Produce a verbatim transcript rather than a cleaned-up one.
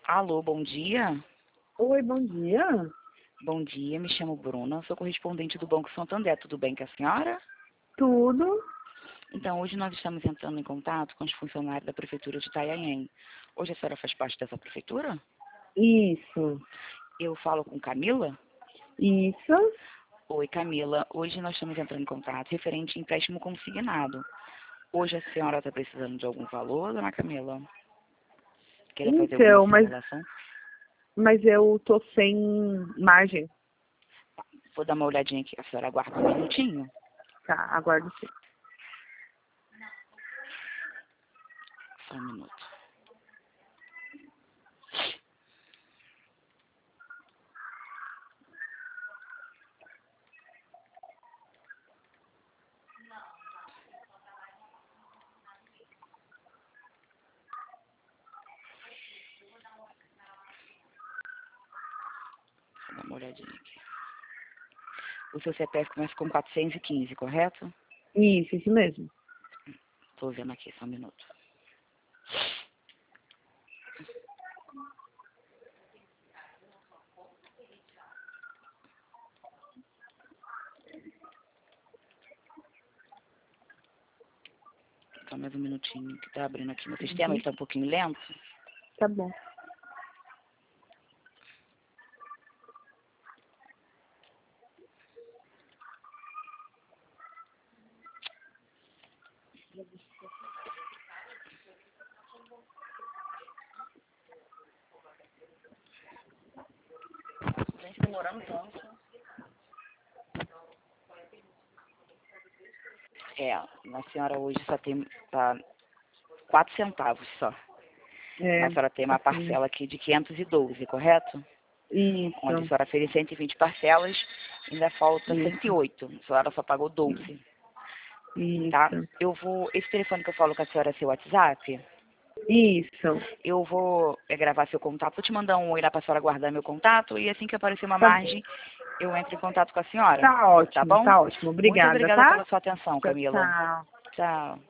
Alô, bom dia. Oi, bom dia. Bom dia, me chamo Bruna, sou correspondente do Banco Santander. Tudo bem com a senhora? Tudo? Então, hoje nós estamos entrando em contato com os funcionários da Prefeitura de Itanhaém. Hoje a senhora faz parte dessa prefeitura? Isso. Eu falo com Camila? Isso. Oi, Camila. Hoje nós estamos entrando em contato referente a empréstimo consignado. Hoje a senhora está precisando de algum valor, dona Camila? Queria fazer Então, alguma mas, simulação? mas eu tô sem margem. Vou dar uma olhadinha aqui. A senhora aguarda um minutinho? Tá, aguardo sim. Só um minuto. Vou dar uma olhadinha aqui. O seu C P F começa com quatrocentos e quinze, correto? Isso, isso mesmo. Estou vendo aqui, só um minuto. Só mais um minutinho que está abrindo aqui meu sistema, Uhum. ele está um pouquinho lento. Tá bom. Gente, demorando tanto. É, a senhora hoje só tem tá, quatro centavos só. É, Mas a senhora tem uma assim, parcela aqui de quinhentos e doze, correto? Onde a isso, senhora fez cento e vinte parcelas, ainda falta cento e isso, oito. A senhora só pagou doze, tá? isso, Eu vou, esse telefone que eu falo com a senhora é seu WhatsApp? isso. Eu vou é, gravar seu contato, vou te mandar um oi lá para a senhora guardar meu contato e assim que aparecer uma Tá, margem, eu entro em contato com a senhora, tá tá ótimo, bom? tá ótimo. Muito Obrigada, obrigada tá? pela sua atenção, Tchau, Camila. tchau. Tchau.